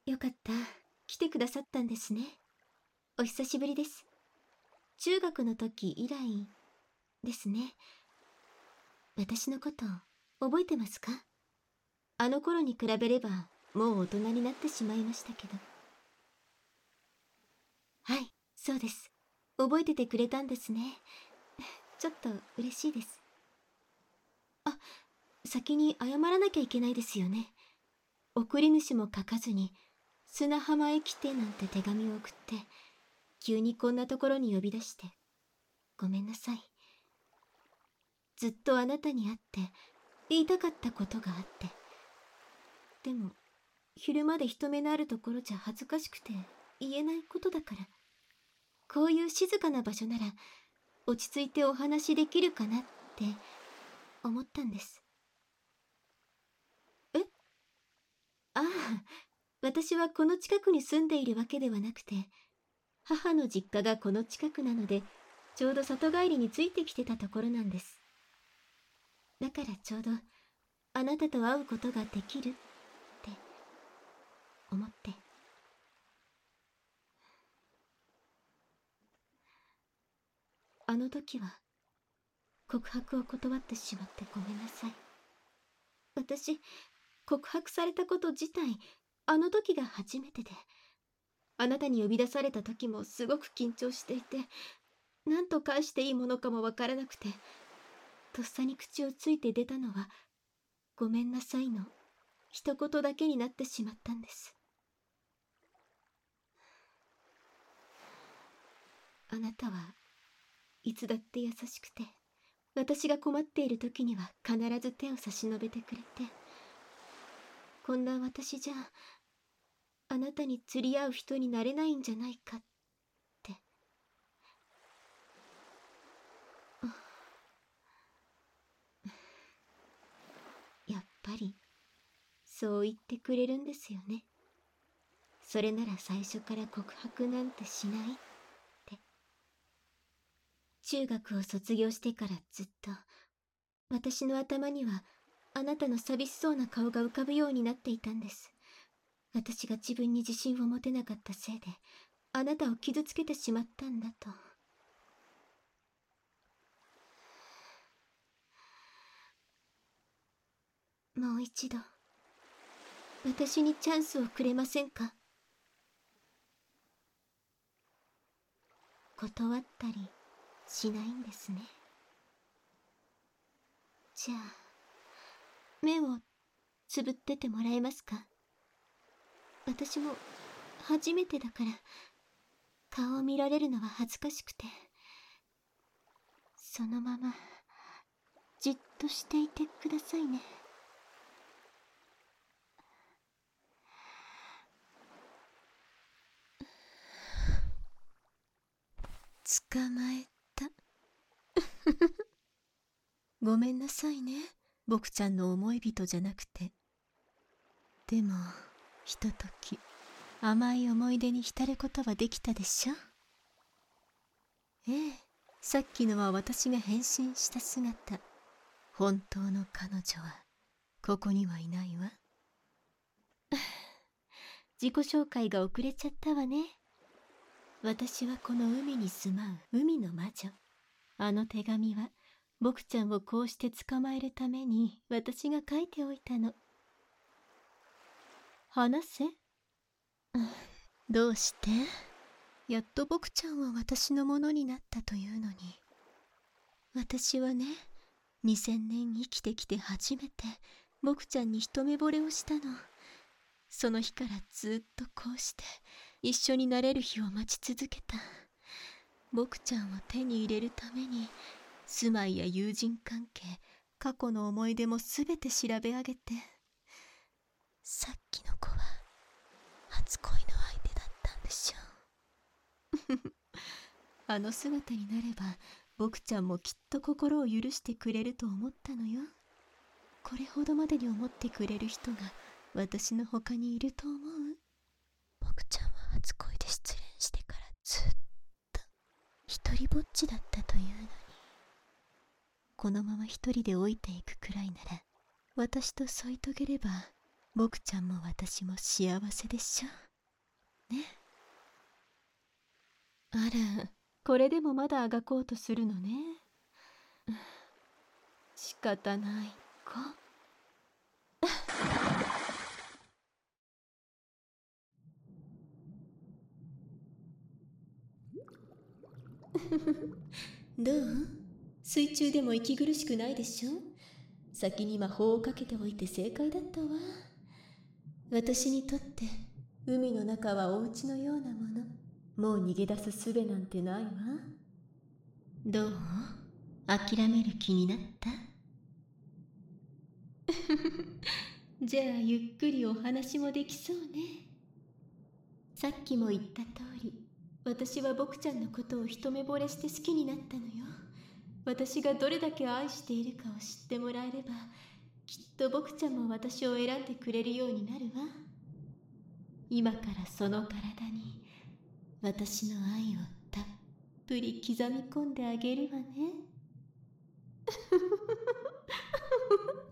よかった。来てくださったんですね。お久しぶりです。中学の時以来ですね。私のこと覚えてますか？あの頃に比べればもう大人になってしまいましたけど。はい、そうです。覚えててくれたんですね。ちょっと嬉しいです。あ、先に謝らなきゃいけないですよね。送り主も書かずに砂浜へ来てなんて手紙を送って急にこんなところに呼び出してごめんなさい。ずっとあなたに会って言いたかったことがあって、でも昼まで人目のあるところじゃ恥ずかしくて言えないことだから、こういう静かな場所なら落ち着いてお話できるかなって思ったんです。え？ああ、私はこの近くに住んでいるわけではなくて、母の実家がこの近くなので、ちょうど里帰りについてきてたところなんです。だからちょうどあなたと会うことができるって思って。あの時は告白を断ってしまってごめんなさい。私、告白されたこと自体、あの時が初めてで、あなたに呼び出された時もすごく緊張していて、何と返していいものかもわからなくて、とっさに口をついて出たのは、ごめんなさいの一言だけになってしまったんです。あなたはいつだって優しくて、私が困っている時には必ず手を差し伸べてくれて、こんな私じゃあなたに釣り合う人になれないんじゃないかって。やっぱりそう言ってくれるんですよね。それなら最初から告白なんてしないって。中学を卒業してからずっと私の頭にはあなたの寂しそうな顔が浮かぶようになっていたんです。私が自分に自信を持てなかったせいであなたを傷つけてしまったんだと。もう一度私にチャンスをくれませんか？断ったりしないんですね。じゃあ目をつぶっててもらえますか？私も初めてだから顔を見られるのは恥ずかしくて、そのままじっとしていてくださいね。捕まえた。ごめんなさいね、僕ちゃんの思い人じゃなくて。でもひととき甘い思い出に浸ることはできたでしょ？ええ、さっきのは私が変身した姿。本当の彼女はここにはいないわ。自己紹介が遅れちゃったわね。私はこの海に住まう海の魔女。あの手紙は僕ちゃんをこうして捕まえるために私が書いておいたの。話せ。どうして？やっと僕ちゃんは私のものになったというのに。私はね、2000年生きてきて初めて僕ちゃんに一目惚れをしたの。その日からずっとこうして一緒になれる日を待ち続けた。僕ちゃんを手に入れるために住まいや友人関係、過去の思い出もすべて調べ上げて。さっきの子は初恋の相手だったんでしょう。あの姿になれば僕ちゃんもきっと心を許してくれると思ったのよ。これほどまでに思ってくれる人が私の他にいると思う？僕ちゃんは初恋で失恋してからずっと一人ぼっちだったというのに、このまま一人で老いていくくらいなら私と添い遂げれば僕ちゃんも私も幸せでしょね。あら、これでもまだあがこうとするのね。仕方ないか。どう？水中でも息苦しくないでしょ？先に魔法をかけておいて正解だったわ。私にとって海の中はお家のようなもの。もう逃げ出す術なんてないわ。どう？諦める気になった？じゃあゆっくりお話もできそうね。さっきも言った通り、私は僕ちゃんのことを一目惚れして好きになったのよ。私がどれだけ愛しているかを知ってもらえれば、きっと僕ちゃんも私を選んでくれるようになるわ。今からその体に私の愛をたっぷり刻み込んであげるわね。